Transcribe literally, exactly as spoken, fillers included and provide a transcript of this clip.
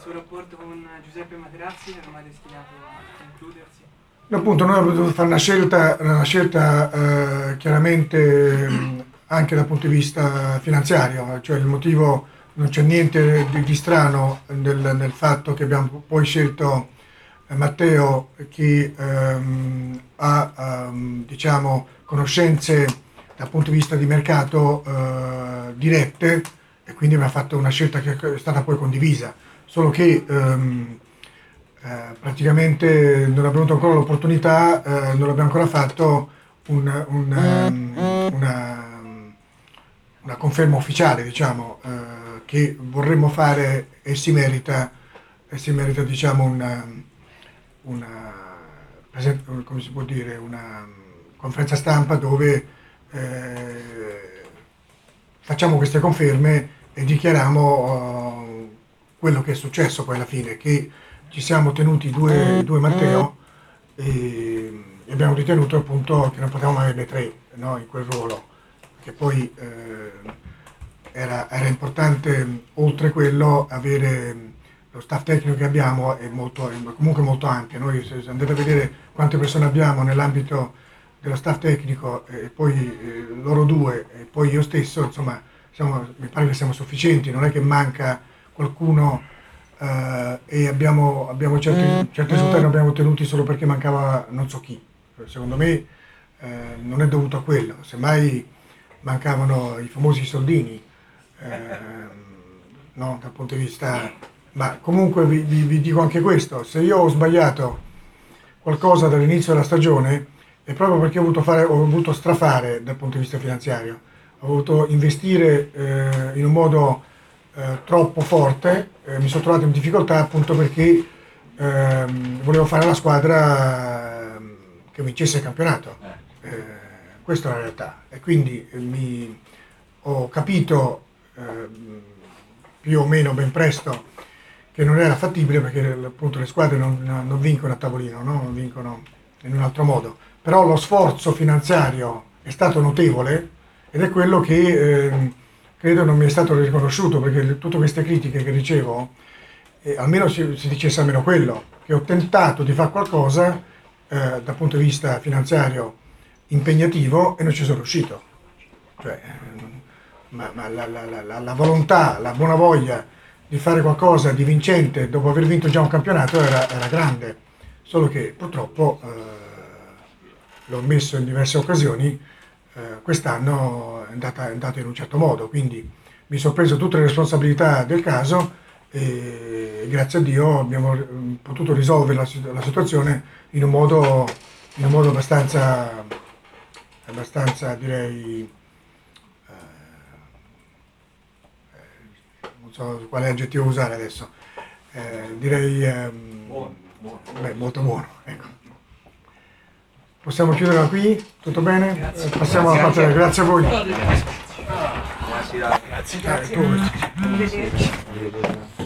suo rapporto con Giuseppe Materazzi era mai destinato a concludersi? No, appunto, noi abbiamo dovuto fare una scelta, una scelta eh, chiaramente mh, anche dal punto di vista finanziario, cioè il motivo, non c'è niente di, di strano nel, nel fatto che abbiamo poi scelto eh, Matteo che ehm, ha ehm, diciamo, conoscenze dal punto di vista di mercato eh, dirette, e quindi abbiamo fatto una scelta che è stata poi condivisa, solo che ehm, eh, praticamente non abbiamo avuto ancora l'opportunità, eh, non l'abbiamo ancora fatto un, un, um, una, una conferma ufficiale, diciamo, eh, che vorremmo fare, e si merita, e si merita diciamo, una, una, come si può dire, una conferenza stampa dove eh, facciamo queste conferme e dichiariamo uh, quello che è successo poi alla fine, che ci siamo tenuti due, due Matteo e, e abbiamo ritenuto appunto che non potevamo averne tre, no, in quel ruolo, perché poi eh, era, era importante oltre quello avere lo staff tecnico che abbiamo è, molto, è comunque molto ampio. Noi se andate a vedere quante persone abbiamo nell'ambito dello staff tecnico e poi eh, loro due e poi io stesso, insomma, siamo, mi pare che siamo sufficienti, non è che manca qualcuno eh, e abbiamo, abbiamo certi, certi risultati non abbiamo ottenuti solo perché mancava non so chi. Secondo me eh, non è dovuto a quello, semmai mancavano i famosi soldini, eh, no, dal punto di vista... Ma comunque vi, vi, vi dico anche questo, se io ho sbagliato qualcosa dall'inizio della stagione è proprio perché ho voluto, fare, ho voluto strafare dal punto di vista finanziario, ho voluto investire eh, in un modo eh, troppo forte, eh, mi sono trovato in difficoltà appunto perché eh, volevo fare la squadra che vincesse il campionato, eh, questa è la realtà e quindi eh, mi, ho capito eh, più o meno ben presto che non era fattibile perché appunto le squadre non, non vincono a tavolino, no? Non vincono in un altro modo, però lo sforzo finanziario è stato notevole ed è quello che eh, credo non mi è stato riconosciuto, perché tutte queste critiche che ricevo, eh, almeno si, si dicesse almeno quello, che ho tentato di fare qualcosa eh, dal punto di vista finanziario impegnativo e non ci sono riuscito, cioè, ma, ma la, la, la, la volontà, la buona voglia di fare qualcosa di vincente dopo aver vinto già un campionato era, era grande, solo che purtroppo eh, l'ho messo in diverse occasioni, eh, quest'anno è andata, è andata in un certo modo, quindi mi sono preso tutte le responsabilità del caso e grazie a Dio abbiamo potuto risolvere la, la situazione in un modo, in un modo abbastanza, abbastanza direi, non so quale aggettivo usare adesso, eh, direi ehm, buono, buono. Beh, molto buono. Ecco. Possiamo chiuderla qui? Tutto bene? Grazie. Passiamo alla parte. Grazie a voi. Grazie. Grazie. Grazie. Grazie.